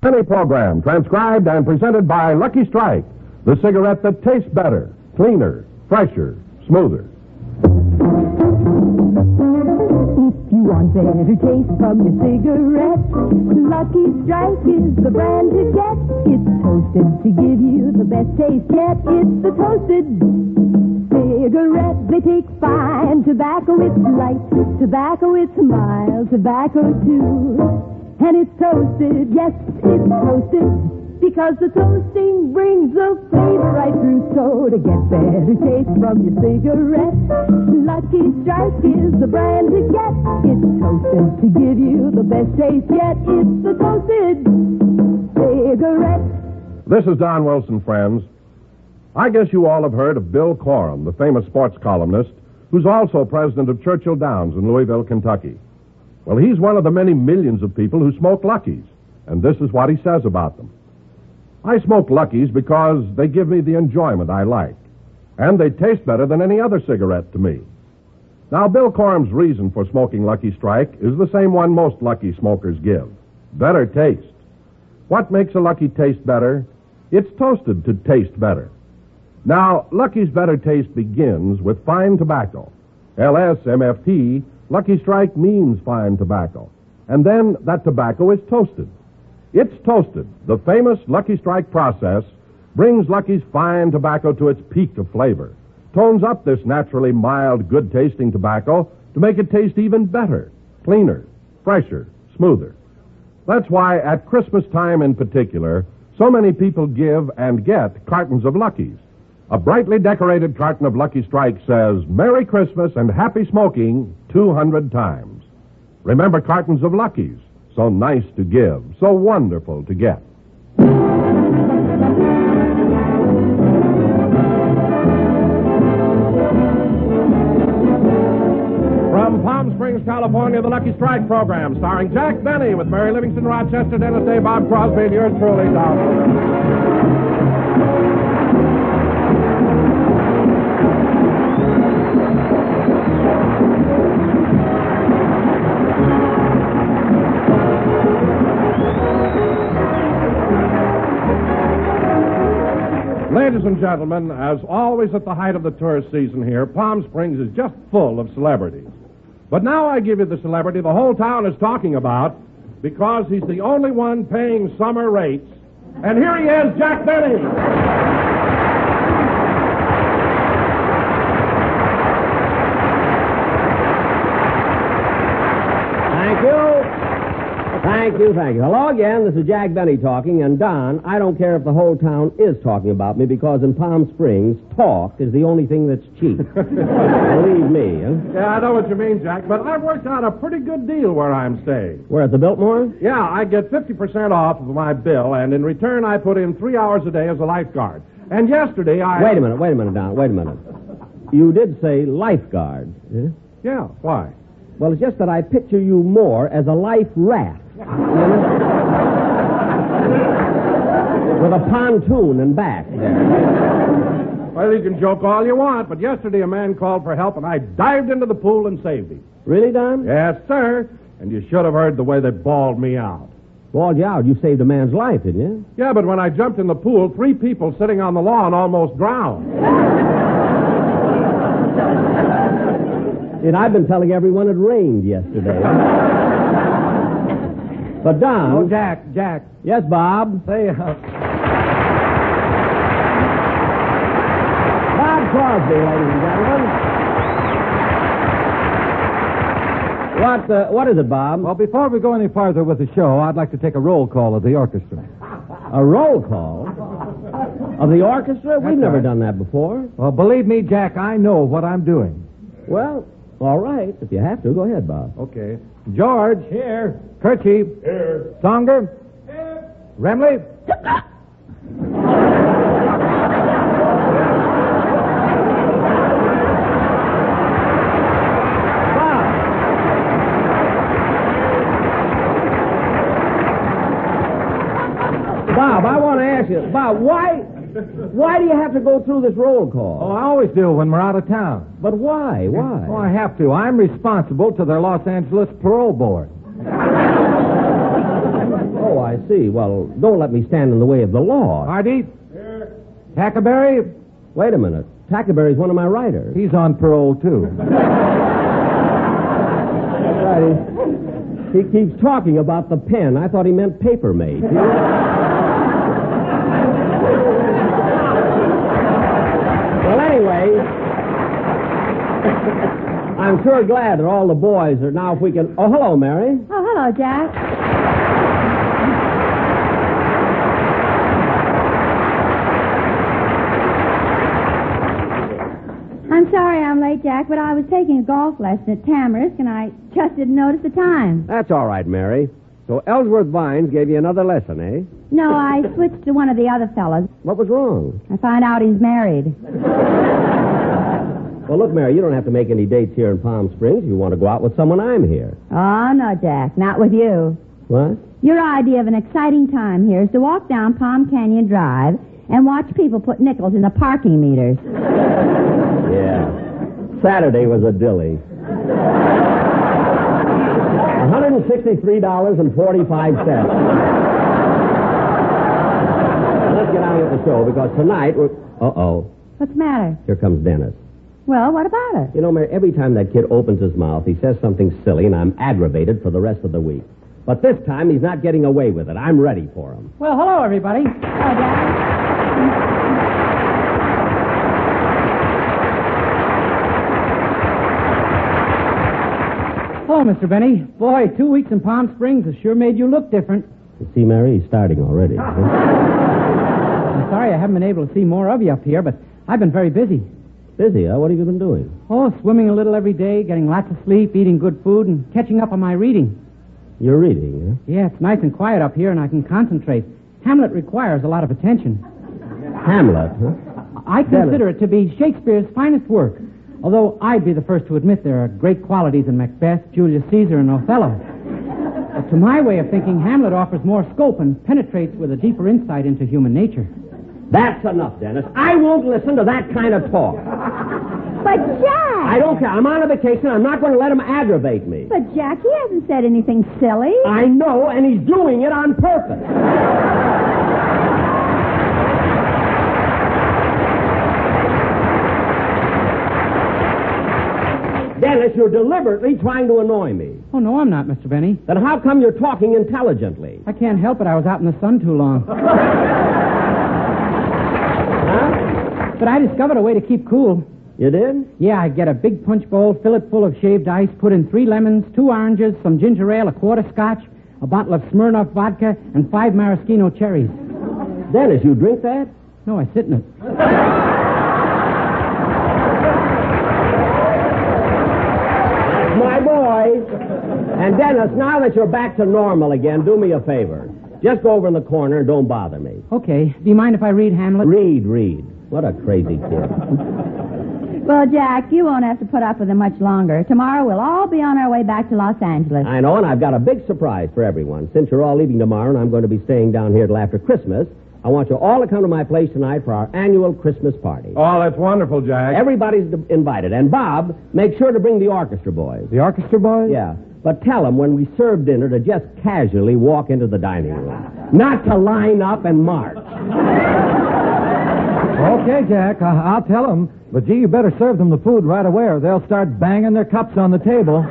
Penny program, transcribed and presented by Lucky Strike, the cigarette that tastes better, cleaner, fresher, smoother. If you want better taste from your cigarette, Lucky Strike is the brand to get. It's toasted to give you the best taste yet. It's the toasted cigarette. They take fine tobacco. It's light tobacco. It's mild tobacco too. And it's toasted, yes, it's toasted, because the toasting brings the flavor right through. So to get better taste from your cigarette, Lucky Strike is the brand to get. It's toasted to give you the best taste yet. It's the toasted cigarette. This is Don Wilson, friends. I guess you all have heard of Bill Corum, the famous sports columnist, who's also president of Churchill Downs in Louisville, Kentucky. Well, he's one of the many millions of people who smoke Luckies, and this is what he says about them. I smoke Luckies because they give me the enjoyment I like, and they taste better than any other cigarette to me. Now, Bill Corum's reason for smoking Lucky Strike is the same one most Lucky smokers give: better taste. What makes a Lucky taste better? It's toasted to taste better. Now, Lucky's better taste begins with fine tobacco. LSMFT, Lucky Strike means fine tobacco. And then that tobacco is toasted. It's toasted. The famous Lucky Strike process brings Lucky's fine tobacco to its peak of flavor, tones up this naturally mild, good-tasting tobacco to make it taste even better, cleaner, fresher, smoother. That's why at Christmas time in particular, so many people give and get cartons of Luckies. A brightly decorated carton of Lucky Strike says, "Merry Christmas and happy smoking 200 times." Remember cartons of Luckies, so nice to give, so wonderful to get. From Palm Springs, California, the Lucky Strike program, starring Jack Benny with Mary Livingston, Rochester, Dennis Day, Bob Crosby, and yours truly, Don Wilson. Ladies and gentlemen, as always at the height of the tourist season here, Palm Springs is just full of celebrities. But now I give you the celebrity the whole town is talking about because he's the only one paying summer rates. And here he is, Jack Benny. Thank you. Hello again. This is Jack Benny talking. And, Don, I don't care if the whole town is talking about me because in Palm Springs, talk is the only thing that's cheap. Believe me. Huh? Yeah, I know what you mean, Jack, but I've worked out a pretty good deal where I'm staying. Where, at the Biltmore? Yeah, I get 50% off of my bill, and in return I put in 3 hours a day as a lifeguard. And yesterday I... Wait a minute, Don. Wait a minute. You did say lifeguard. Eh? Yeah, why? Well, it's just that I picture you more as a life raft. With a pontoon and back there. Well, you can joke all you want, but yesterday a man called for help, and I dived into the pool and saved him. Really, Don? Yes, sir. And you should have heard the way they bawled me out. Bawled you out? You saved a man's life, didn't you? Yeah, but when I jumped in the pool, 3 people sitting on the lawn almost drowned. And I've been telling everyone it rained yesterday. But, Don... Oh, Jack. Yes, Bob? Say, Bob Crosby, ladies and gentlemen. What is it, Bob? well, before we go any farther with the show, I'd like to take a roll call of the orchestra. A roll call? Of the orchestra? We've never right. done that before. Well, believe me, Jack, I know what I'm doing. Well, all right. If you have to, go ahead, Bob. Okay. George. Here. Kirchie. Here. Songer. Here. Remley. Bob, I want to ask you, Bob, why do you have to go through this roll call? Oh, I always do when we're out of town. But why? Why? Oh, I have to. I'm responsible to their Los Angeles parole board. Oh, I see. Well, don't let me stand in the way of the law. Hardy? Here. Tackleberry? Wait a minute. Tackleberry's one of my writers. He's on parole, too. That's right. He keeps talking about the pen. I thought he meant paper mate. Well, anyway, I'm sure glad that all the boys are now, if we can... Oh, hello, Mary. Oh, hello, Jack. I'm sorry I'm late, Jack, but I was taking a golf lesson at Tamarisk, and I just didn't notice the time. That's all right, Mary. So Ellsworth Vines gave you another lesson, eh? No, I switched to one of the other fellas. What was wrong? I find out he's married. Well, look, Mary, you don't have to make any dates here in Palm Springs. If you want to go out with someone, I'm here. Oh, no, Jack, not with you. What? Your idea of an exciting time here is to walk down Palm Canyon Drive and watch people put nickels in the parking meters. Yeah. Saturday was a dilly. $163.45. Let's get on with the show, because tonight we're... Uh-oh. What's the matter? Here comes Dennis. Well, what about it? You know, Mary, every time that kid opens his mouth, he says something silly, and I'm aggravated for the rest of the week. But this time, he's not getting away with it. I'm ready for him. Well, hello, everybody. Hello, Jack. Hello, Mr. Benny. Boy, 2 weeks in Palm Springs has sure made you look different. You see, Mary, he's starting already. I'm sorry I haven't been able to see more of you up here, but I've been very busy. Busy, huh? What have you been doing? Oh, swimming a little every day, getting lots of sleep, eating good food, and catching up on my reading. You're reading, huh? Yeah, it's nice and quiet up here, and I can concentrate. Hamlet requires a lot of attention. Hamlet, huh? I consider it to be Shakespeare's finest work, although I'd be the first to admit there are great qualities in Macbeth, Julius Caesar, and Othello. But to my way of thinking, Hamlet offers more scope and penetrates with a deeper insight into human nature. That's enough, Dennis. I won't listen to that kind of talk. But, Jack! I don't care. I'm on a vacation. I'm not going to let him aggravate me. But, Jack, he hasn't said anything silly. I know, and he's doing it on purpose. Dennis, you're deliberately trying to annoy me. Oh, no, I'm not, Mr. Benny. Then how come you're talking intelligently? I can't help it. I was out in the sun too long. Huh? But I discovered a way to keep cool. You did? Yeah, I get a big punch bowl, fill it full of shaved ice, put in 3 lemons, 2 oranges, some ginger ale, a quart of scotch, a bottle of Smirnoff vodka, and 5 maraschino cherries. Dennis, you drink that? No, I sit in it. That's my boy. And Dennis, now that you're back to normal again, do me a favor. Just go over in the corner and don't bother me. Okay. Do you mind if I read Hamlet? Read. What a crazy kid. Well, Jack, you won't have to put up with him much longer. Tomorrow we'll all be on our way back to Los Angeles. I know, and I've got a big surprise for everyone. Since you're all leaving tomorrow and I'm going to be staying down here till after Christmas, I want you all to come to my place tonight for our annual Christmas party. Oh, that's wonderful, Jack. Everybody's invited. And Bob, make sure to bring the orchestra boys. The orchestra boys? Yeah. But tell them when we serve dinner to just casually walk into the dining room. Not to line up and march. Okay, Jack, I'll tell them. But, gee, you better serve them the food right away or they'll start banging their cups on the table.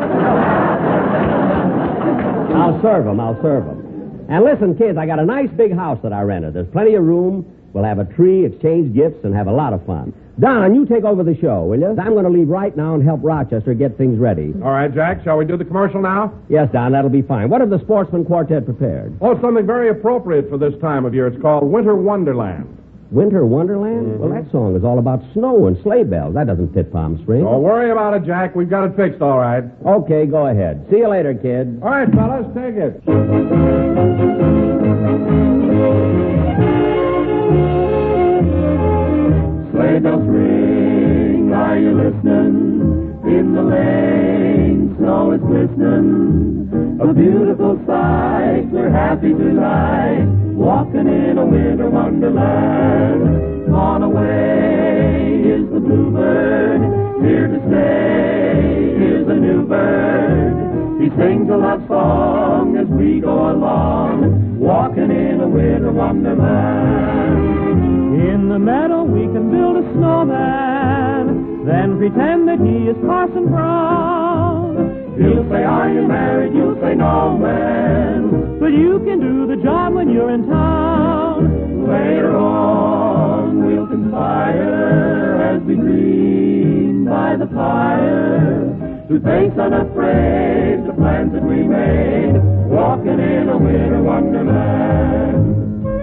I'll serve them. And listen, kids, I got a nice big house that I rented. There's plenty of room. We'll have a tree, exchange gifts, and have a lot of fun. Don, you take over the show, will you? I'm going to leave right now and help Rochester get things ready. All right, Jack, shall we do the commercial now? Yes, Don, that'll be fine. What have the Sportsman Quartet prepared? Oh, something very appropriate for this time of year. It's called Winter Wonderland. Winter Wonderland? Mm-hmm. Well, that song is all about snow and sleigh bells. That doesn't fit Palm Springs. Don't worry about it, Jack. We've got it fixed, all right. Okay, go ahead. See you later, kid. All right, fellas, take it. Sleigh bells ring, are you listening? In the lane, snow is glistening. A beautiful sight, we're happy tonight, walking in a winter wonderland. On away is the bluebird, here to stay is a new bird. He sings a love song as we go along, walking in a winter wonderland. In the meadow we can build a snowman, then pretend that he is Parson Brown. He'll say, are you married? You'll say, no, man. But you can do the job when you're in town. Later on we'll conspire as we dream by the fire to face unafraid the plans that we made, walking in a winter wonderland.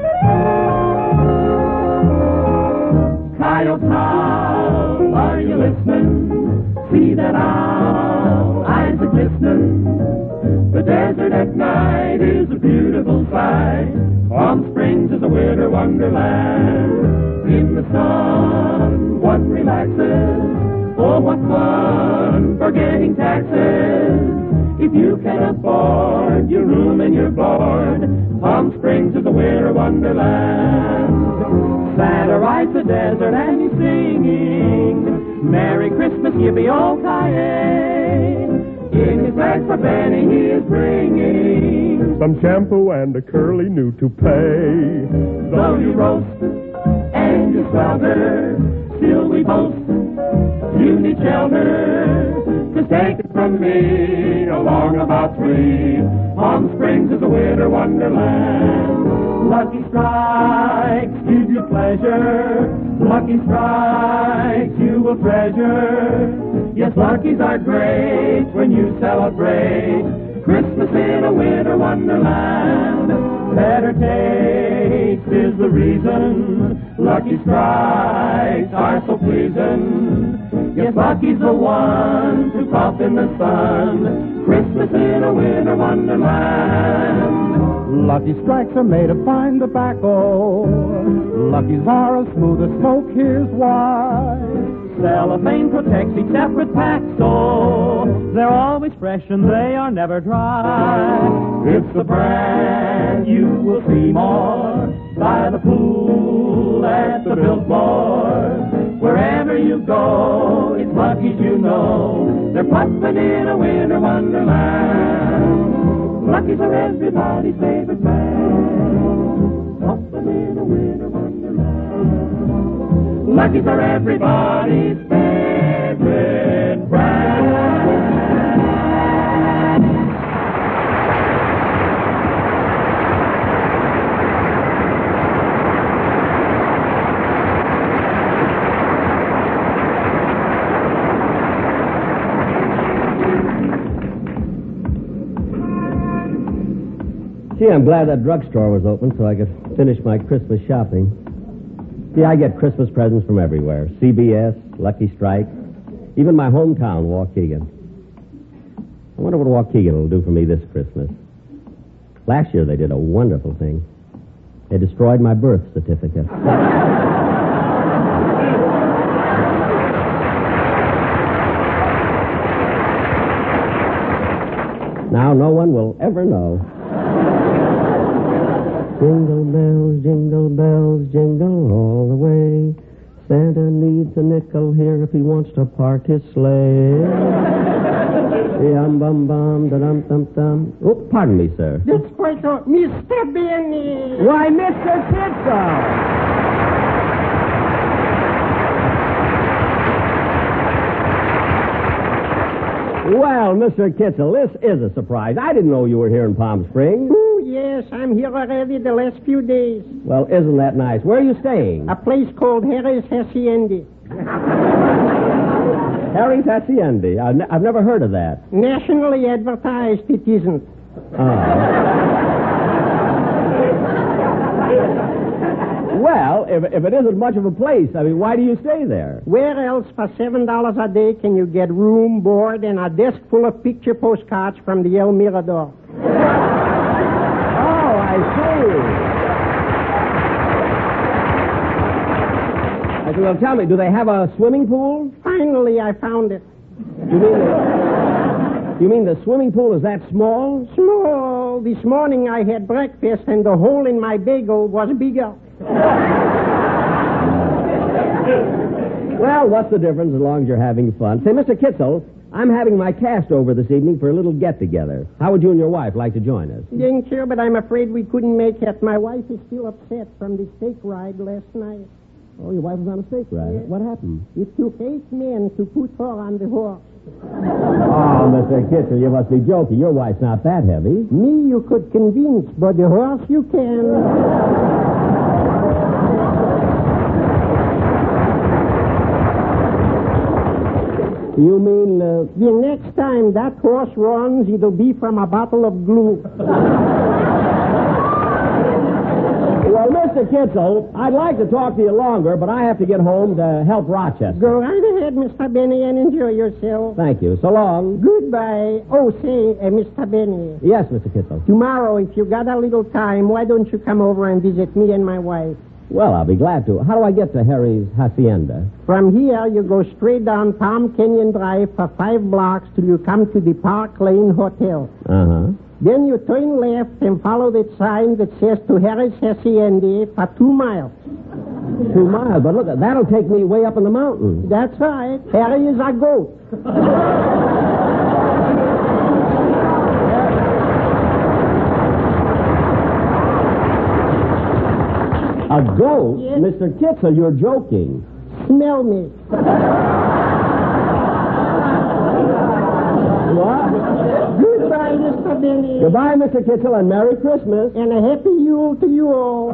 Coyote, how are you listening? See that owl, eyes are glistening. The desert at night is a beautiful sight. Palm Springs is a winter wonderland. In the sun, one relaxes. Oh, what fun forgetting taxes. If you can afford your room and your board, Palm Springs is a winter wonderland. Santa rides the desert and he's singing, Merry Christmas, yippee-oh-ki-yay. In his bag for Benny he is bringing some shampoo and a curly new toupee. Though you roast and you swelter, still we boast you need shelter. Just take it from me, along about 3, Palm Springs is a winter wonderland. Lucky Strikes give you pleasure. Lucky Strikes you will treasure. Yes, Luckies are great when you celebrate Christmas in a winter wonderland. Better taste is the reason Lucky Strikes are so pleasing. Yes, Lucky's the one to pop in the sun. Christmas in a winter wonderland. Lucky Strikes are made of fine tobacco. Lucky's are as smooth as smoke, here's why. Cellophane protects each separate pack, so they're always fresh and they are never dry. It's the brand you will see more by the pool at the Biltmore. Wherever you go, it's Lucky's you know. They're puffin' in a winter wonderland. Lucky's are everybody's favorite brand. Puffin' in a winter wonderland. Lucky's are everybody's favorite brand. Gee, I'm glad that drugstore was open so I could finish my Christmas shopping. See, I get Christmas presents from everywhere. CBS, Lucky Strike, even my hometown, Waukegan. I wonder what Waukegan will do for me this Christmas. Last year they did a wonderful thing. They destroyed my birth certificate. Now no one will ever know. Jingle bells, jingle all the way. Santa needs a nickel here if he wants to park his sleigh. Yum bum bum da dum dum dum. Oh, pardon me, sir. Después, Mr. Benny. Why, Mr. Kitzel. Well, Mr. Kitzel, this is a surprise. I didn't know you were here in Palm Springs. Oh, yes, I'm here already the last few days. Well, isn't that nice? Where are you staying? A place called Harry's Hacienda. Harry's Hacienda. I've never heard of that. Nationally advertised, it isn't. Well, if it isn't much of a place, I mean, why do you stay there? Where else for $7 a day can you get room, board, and a desk full of picture postcards from the El Mirador? Oh, I see. Well, tell me, do they have a swimming pool? Finally, I found it. You mean the swimming pool is that small? Small. This morning I had breakfast and the hole in my bagel was bigger. Well, what's the difference as long as you're having fun? Say, Mr. Kitzel, I'm having my cast over this evening for a little get-together. How would you and your wife like to join us? Thank you, but I'm afraid we couldn't make it. My wife is still upset from the steak ride last night. Oh, your wife was on a steak ride. Yes. What happened? It took 8 men to put her on the horse. Oh, Mr. Kitzel, you must be joking. Your wife's not that heavy. Me you could convince, but the horse you can. You mean, The next time that horse runs, it'll be from a bottle of glue. Well, Mr. Kitzel, I'd like to talk to you longer, but I have to get home to help Rochester. Go right ahead, Mr. Benny, and enjoy yourself. Thank you. So long. Goodbye. Oh, say, Mr. Benny. Yes, Mr. Kitzel. Tomorrow, if you got a little time, why don't you come over and visit me and my wife? Well, I'll be glad to. How do I get to Harry's Hacienda? From here, you go straight down Palm Canyon Drive for 5 blocks till you come to the Park Lane Hotel. Uh-huh. Then you turn left and follow the sign that says to Harry's Hacienda for 2 miles. 2 miles, but look, that'll take me way up in the mountains. That's right. Harry is a goat. A goat? Yes. Mr. Kitzel, you're joking. Smell me. What? Goodbye, Mr. Benny. Goodbye, Mr. Kitzel, and Merry Christmas. And a happy Yule to you all.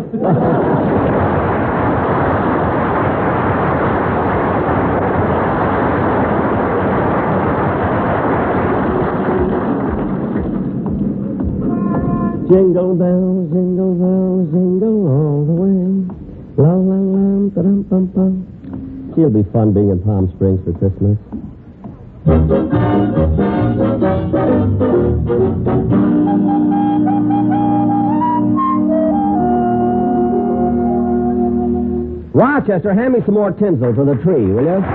Jingle bells, jingle all the way. La la la, ba-dum bum bum. It'll be fun being in Palm Springs for Christmas. Rochester, hand me some more tinsel for the tree, will you?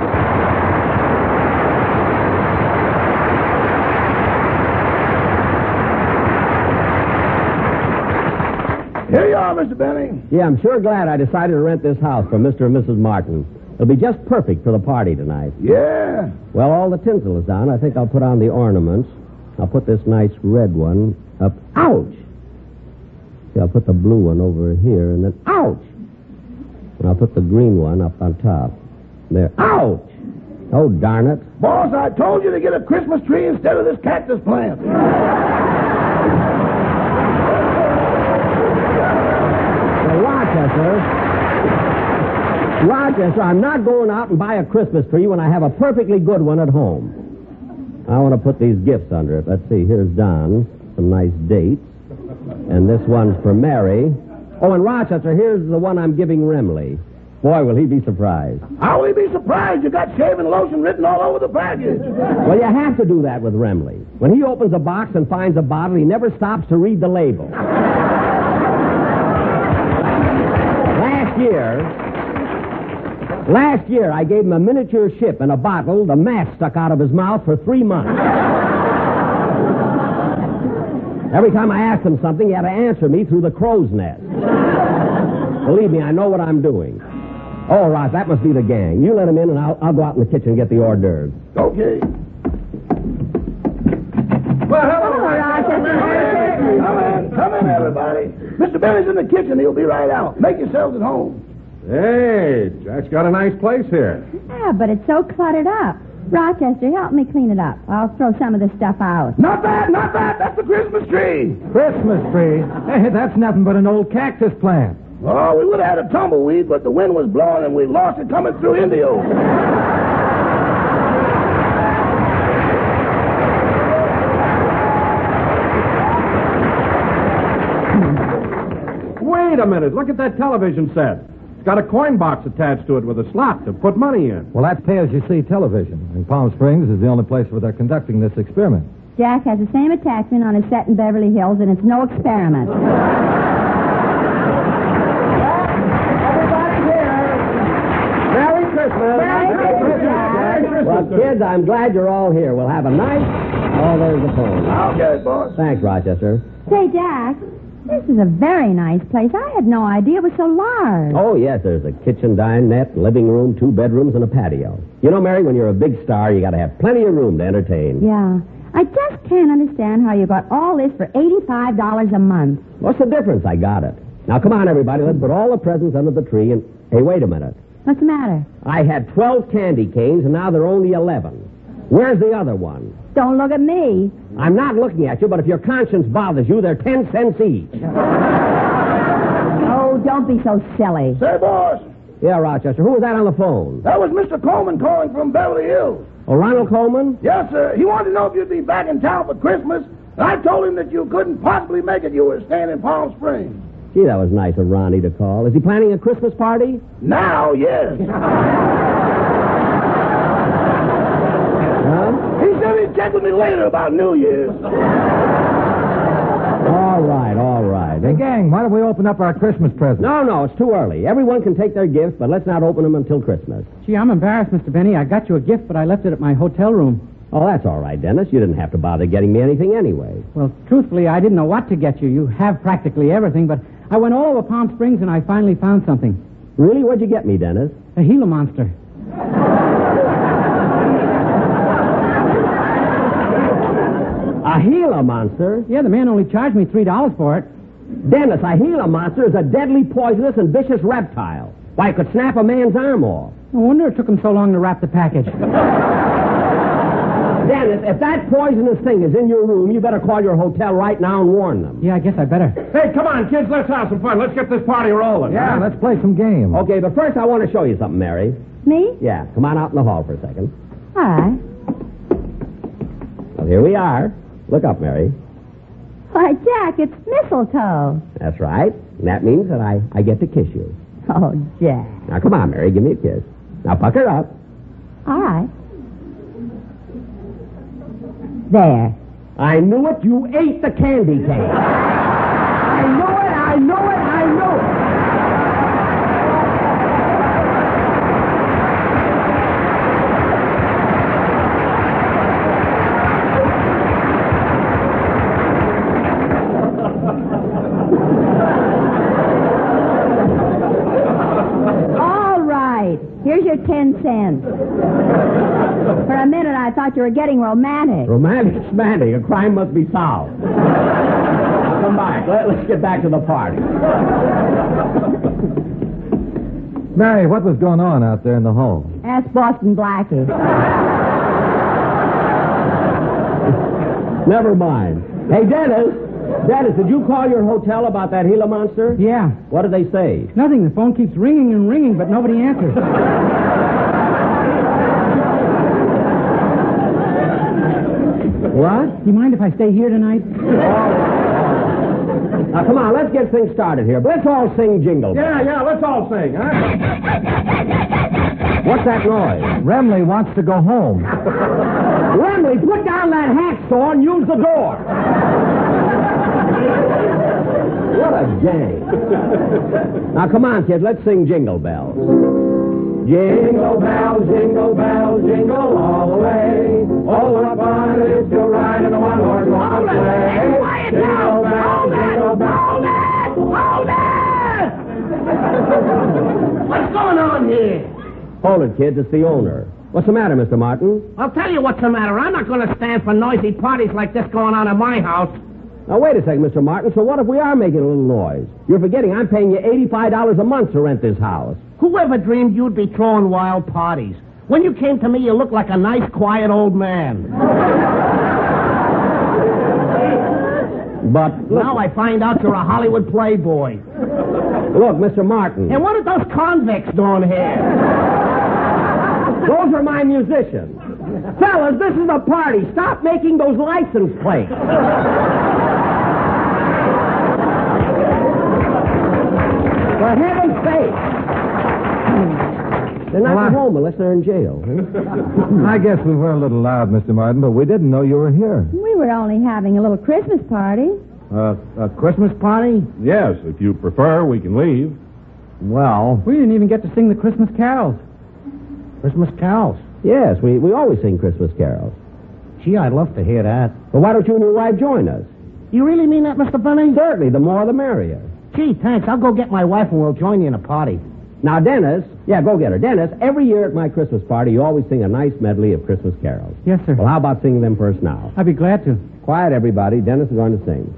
Here you are, Mr. Benny. Yeah, I'm sure glad I decided to rent this house for Mr. and Mrs. Martin. It'll be just perfect for the party tonight. Yeah. Well, all the tinsel is down. I think I'll put on the ornaments. I'll put this nice red one up. Ouch! See, I'll put the blue one over here, and then ouch! And I'll put the green one up on top. There. Ouch! Oh, darn it. Boss, I told you to get a Christmas tree instead of this cactus plant. Rochester, I'm not going out and buy a Christmas tree when I have a perfectly good one at home. I want to put these gifts under it. Let's see. Here's Don. Some nice dates. And this one's for Mary. Oh, and Rochester, here's the one I'm giving Remley. Boy, will he be surprised. How will he be surprised? You got shaving lotion written all over the package. Well, you have to do that with Remley. When he opens a box and finds a bottle, he never stops to read the label. Last year, I gave him a miniature ship and a bottle. The mask stuck out of his mouth for 3 months. Every time I asked him something, he had to answer me through the crow's nest. Believe me, I know what I'm doing. Oh, Ross, that must be the gang. You let him in, and I'll go out in the kitchen and get the hors d'oeuvres. Okay. Well, hello, Rochester. Come in, everybody. Mr. Benny's in the kitchen. He'll be right out. Make yourselves at home. Hey, Jack's got a nice place here. Yeah, but it's so cluttered up. Rochester, help me clean it up. I'll throw some of the stuff out. Not that. That's the Christmas tree. Christmas tree? Hey, that's nothing but an old cactus plant. Oh, we would have had a tumbleweed, but the wind was blowing and we lost it coming through Indio. Wait a minute. Look at that television set. It's got a coin box attached to it with a slot to put money in. Well, that's pay-as-you-see television. And Palm Springs is the only place where they're conducting this experiment. Jack has the same attachment on his set in Beverly Hills, and it's no experiment. Merry Christmas. Well, kids, I'm glad you're all here. We'll have a nice... Oh, there's the phone. I'll get it, boss. Thanks, Rochester. Say, Jack, This is a very nice place. I had no idea it was so large. Oh, yes, there's a kitchen, dinette, living room, 2 bedrooms, and a patio. You know, Mary, when you're a big star, you got to have plenty of room to entertain. Yeah. I just can't understand how you got all this for $85 a month. What's the difference? I got it. Now, come on, everybody. Let's put all the presents under the tree and... Hey, wait a minute. What's the matter? I had 12 candy canes, and now there are only 11. Where's the other one? Don't look at me. I'm not looking at you, but if your conscience bothers you, they're 10 cents each. Oh, don't be so silly. Say, boss, Yeah, Rochester. Who was that on the phone? that was Mr. Coleman calling from Beverly Hills. Oh, Ronald Coleman? Yes, sir. He wanted to know if you'd be back in town for Christmas. And I told him that you couldn't possibly make it. You were staying in Palm Springs. Gee, that was nice of Ronnie to call. Is he planning a Christmas party? Now, yes. Huh? He said he'd check with me later about New Year's. All right, all right. Hey, gang, why don't we open up our Christmas presents? No, it's too early. Everyone can take their gifts, but let's not open them until Christmas. Gee, I'm embarrassed, Mr. Benny. I got you a gift, but I left it at my hotel room. Oh, that's all right, Dennis. You didn't have to bother getting me anything anyway. Well, truthfully, I didn't know what to get you. You have practically everything, but I went all over Palm Springs and I finally found something. Really? What'd you get me, Dennis? A Gila monster. A Gila monster? Yeah, the man only charged me $3 for it. Dennis, a Gila monster is a deadly, poisonous, and vicious reptile. Why, it could snap a man's arm off. No wonder it took him so long to wrap the package. Dennis, if that poisonous thing is in your room, you better call your hotel right now and warn them. Yeah, I guess I better. Hey, come on, kids, let's have some fun. Let's get this party rolling. Yeah, let's play some games. Okay, but first I want to show you something, Mary. Me? Yeah, come on out in the hall for a second. All right. Well, here we are. Look up, Mary. Why, Jack, it's mistletoe. That's right. And that means that I get to kiss you. Oh, Jack. Now, come on, Mary, give me a kiss. Now, pucker up. All right. There. I knew it. You ate the candy cane. I knew it. I knew it. I knew it. All right. Here's your 10 cents. For a minute, I thought you were getting romantic. Romantic, schmantic. A crime must be solved. Come back. Let's get back to the party. Mary, what was going on out there in the hall? Ask Boston Blackie. Never mind. Hey, Dennis. Dennis, did you call your hotel about that Gila monster? Yeah. What did they say? Nothing. The phone keeps ringing and ringing, but nobody answers. What? Do you mind if I stay here tonight? Now, come on, let's get things started here. Let's all sing Jingle Bells. Yeah, let's all sing, huh? What's that noise? Remley wants to go home. Remley, put down that hacksaw and use the door. What a gang. Now, come on, kids, let's sing Jingle Bells. Jingle bells, jingle bells, jingle all the way. Oh, what fun it is to ride in a one-horse open sleigh. Quiet Jingle now! bells, jingle bells. Hold it! What's going on here? Hold it, kids, it's the owner. What's the matter, Mr. Martin? I'll tell you what's the matter. I'm not going to stand for noisy parties like this going on at my house. Now, wait a second, Mr. Martin. So what if we are making a little noise? You're forgetting I'm paying you $85 a month to rent this house. Whoever dreamed you'd be throwing wild parties? When you came to me, you looked like a nice, quiet old man. But look, Now I find out you're a Hollywood playboy. look, Mr. Martin. And what are those convicts doing here? Those are my musicians. Fellas, this is a party. Stop making those license plates. For heaven's sake. They're not at home unless they're in jail. I guess we were a little loud, Mr. Martin, but we didn't know you were here. We were only having a little Christmas party. A Christmas party? Yes, if you prefer, we can leave. Well, We didn't even get to sing the Christmas carols. Christmas carols. Yes, we always sing Christmas carols. Gee, I'd love to hear that. Well, why don't you and your wife join us? You really mean that, Mr. Benny? Certainly, the more the merrier. Gee, thanks. I'll go get my wife and we'll join you in a party. Now, Dennis, go get her. Dennis, every year at my Christmas party, you always sing a nice medley of Christmas carols. Yes, sir. Well, how about singing them first now? I'd be glad to. Quiet, everybody. Dennis is going to sing.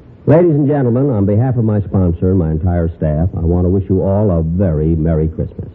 Ladies and gentlemen, on behalf of my sponsor and my entire staff, I want to wish you all a very Merry Christmas.